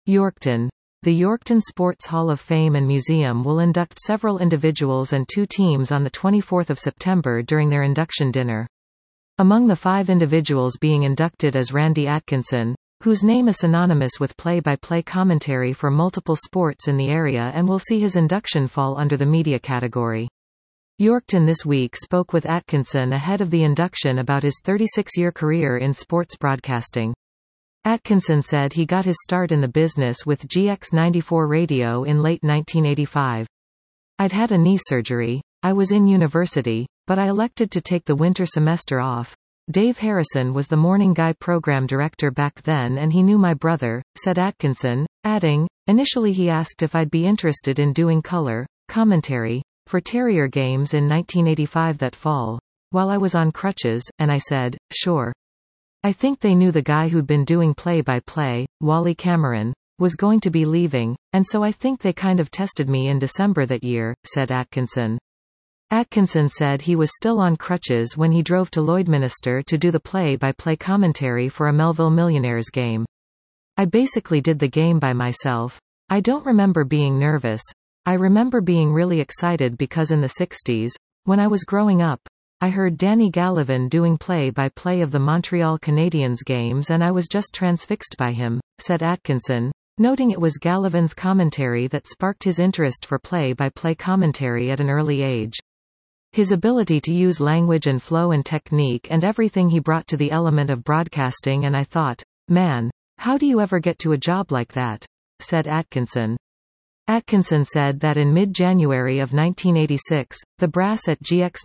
Yorkton. The Yorkton Sports Hall of Fame and Museum will induct several individuals and 2 teams on 24 September during their induction dinner. Among the 5 individuals being inducted is Randy Atkinson, whose name is synonymous with play-by-play commentary for multiple sports in the area, and will see his induction fall under the media category. Yorkton this week spoke with Atkinson ahead of the induction about his 36-year career in sports broadcasting. Atkinson said he got his start in the business with GX94 Radio in late 1985. I'd had a knee surgery, I was in university, but I elected to take the winter semester off. Dave Harrison was the morning guy program director back then and he knew my brother, said Atkinson, adding, initially he asked if I'd be interested in doing color commentary for Terrier games in 1985 that fall, while I was on crutches, and I said, sure. I think they knew the guy who'd been doing play-by-play, Wally Cameron, was going to be leaving, and so I think they kind of tested me in December that year, said Atkinson. Atkinson said he was still on crutches when he drove to Lloydminster to do the play-by-play commentary for a Melville Millionaires game. I basically did the game by myself. I don't remember being nervous. I remember being really excited because in the 60s, when I was growing up, I heard Danny Gallivan doing play-by-play of the Montreal Canadiens games and I was just transfixed by him, said Atkinson, noting it was Gallivan's commentary that sparked his interest for play-by-play commentary at an early age. His ability to use language and flow and technique and everything he brought to the element of broadcasting, and I thought, man, how do you ever get to a job like that? Said Atkinson. Atkinson said that in mid-January of 1986, the brass at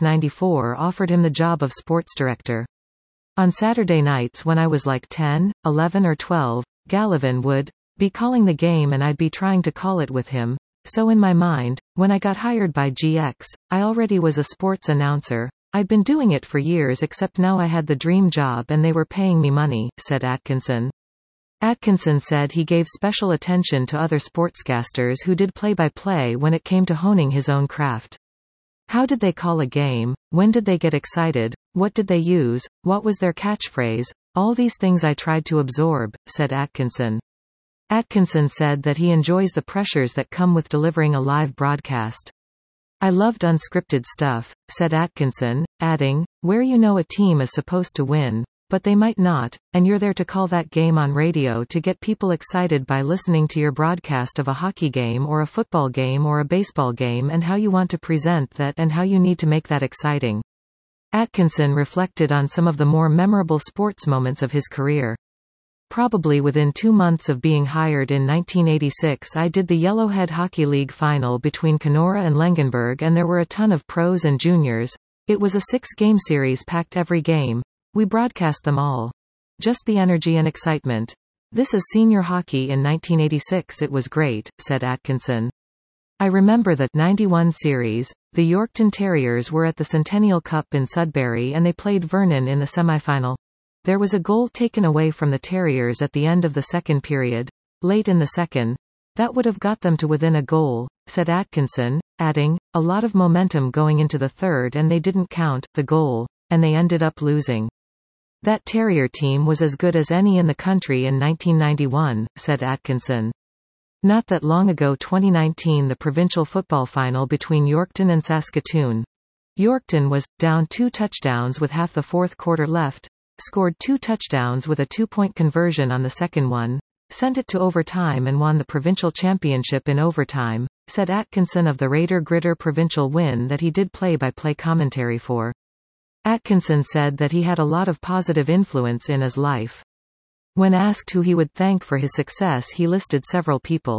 GX94 offered him the job of sports director. On Saturday nights when I was like 10, 11 or 12, Gallivan would be calling the game and I'd be trying to call it with him. So in my mind, when I got hired by GX, I already was a sports announcer. I'd been doing it for years, except now I had the dream job and they were paying me money, said Atkinson. Atkinson said he gave special attention to other sportscasters who did play-by-play when it came to honing his own craft. How did they call a game? When did they get excited? What did they use? What was their catchphrase? All these things I tried to absorb, said Atkinson. Atkinson said that he enjoys the pressures that come with delivering a live broadcast. I loved unscripted stuff, said Atkinson, adding, where you know a team is supposed to win, but they might not, and you're there to call that game on radio to get people excited by listening to your broadcast of a hockey game or a football game or a baseball game, and how you want to present that and how you need to make that exciting. Atkinson reflected on some of the more memorable sports moments of his career. Probably within 2 months of being hired in 1986 I did the Yellowhead Hockey League final between Kenora and Langenburg, and there were a ton of pros and juniors. It was a 6-game series packed every game. We broadcast them all. Just the energy and excitement. This is senior hockey in 1986. It was great, said Atkinson. I remember the 91 series. The Yorkton Terriers were at the Centennial Cup in Sudbury and they played Vernon in the semifinal. There was a goal taken away from the Terriers at the end of the second period, late in the second. That would have got them to within a goal, said Atkinson, adding, a lot of momentum going into the third and they didn't count the goal, and they ended up losing. That Terrier team was as good as any in the country in 1991, said Atkinson. Not that long ago, 2019, the provincial football final between Yorkton and Saskatoon. Yorkton was down 2 touchdowns with half the fourth quarter left, scored 2 touchdowns with a 2-point conversion on the second one, sent it to overtime and won the provincial championship in overtime, said Atkinson of the Raider Gritter provincial win that he did play-by-play commentary for. Atkinson said that he had a lot of positive influence in his life. When asked who he would thank for his success, he listed several people.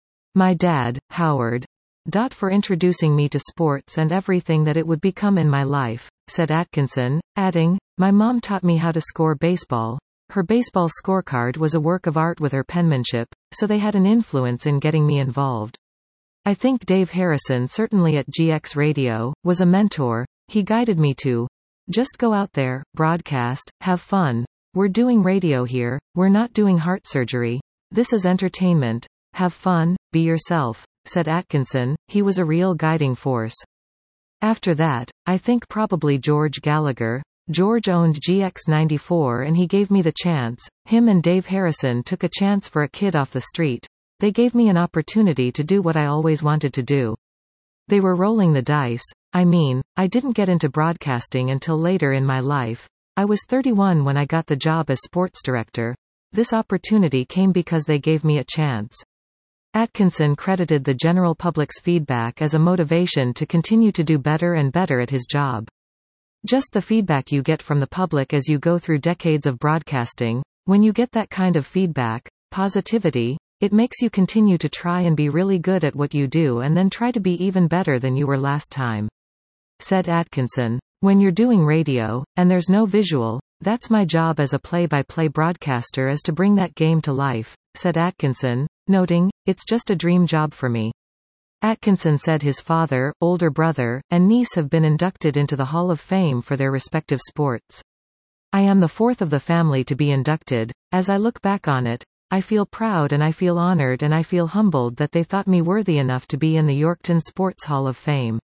My dad, Howard. For introducing me to sports and everything that it would become in my life, said Atkinson, adding, my mom taught me how to score baseball. Her baseball scorecard was a work of art with her penmanship, so they had an influence in getting me involved. I think Dave Harrison, certainly at GX Radio, was a mentor. He guided me to just go out there, broadcast, have fun. We're doing radio here, we're not doing heart surgery. This is entertainment. Have fun, be yourself, said Atkinson. He was a real guiding force. After that, I think probably George Gallagher, George owned GX94 and he gave me the chance. Him and Dave Harrison took a chance for a kid off the street. They gave me an opportunity to do what I always wanted to do. They were rolling the dice. I mean, I didn't get into broadcasting until later in my life. I was 31 when I got the job as sports director. This opportunity came because they gave me a chance. Atkinson credited the general public's feedback as a motivation to continue to do better and better at his job. Just the feedback you get from the public as you go through decades of broadcasting, when you get that kind of feedback, positivity, it makes you continue to try and be really good at what you do and then try to be even better than you were last time. Said Atkinson. When you're doing radio, and there's no visual, that's my job as a play-by-play broadcaster is to bring that game to life, said Atkinson, noting, it's just a dream job for me. Atkinson said his father, older brother, and niece have been inducted into the Hall of Fame for their respective sports. I am the fourth of the family to be inducted. As I look back on it, I feel proud and I feel honored and I feel humbled that they thought me worthy enough to be in the Yorkton Sports Hall of Fame.